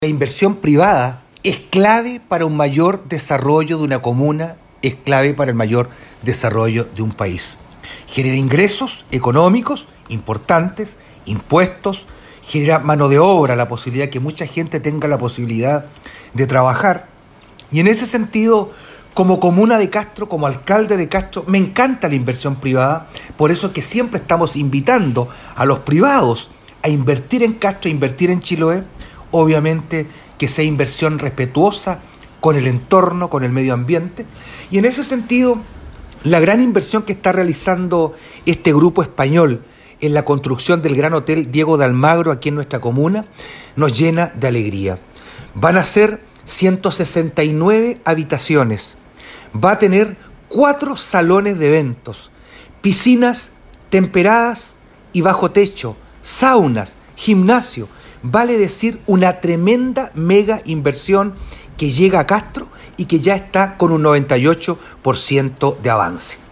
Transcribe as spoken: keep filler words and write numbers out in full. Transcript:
La inversión privada es clave para un mayor desarrollo de una comuna, es clave para el mayor desarrollo de un país. Genera ingresos económicos importantes, impuestos, genera mano de obra, la posibilidad que mucha gente tenga la posibilidad de trabajar. Y en ese sentido, como comuna de Castro, como alcalde de Castro, me encanta la inversión privada, por eso es que siempre estamos invitando a los privados a invertir en Castro, a invertir en Chiloé. Obviamente que sea inversión respetuosa con el entorno, con el medio ambiente. Y en ese sentido, la gran inversión que está realizando este grupo español en la construcción del Gran Hotel Diego de Almagro aquí en nuestra comuna nos llena de alegría. Van a ser ciento sesenta y nueve habitaciones. Va a tener cuatro salones de eventos, piscinas temperadas y bajo techo, saunas, gimnasio. Vale decir, una tremenda mega inversión que llega a Castro y que ya está con un noventa y ocho por ciento de avance.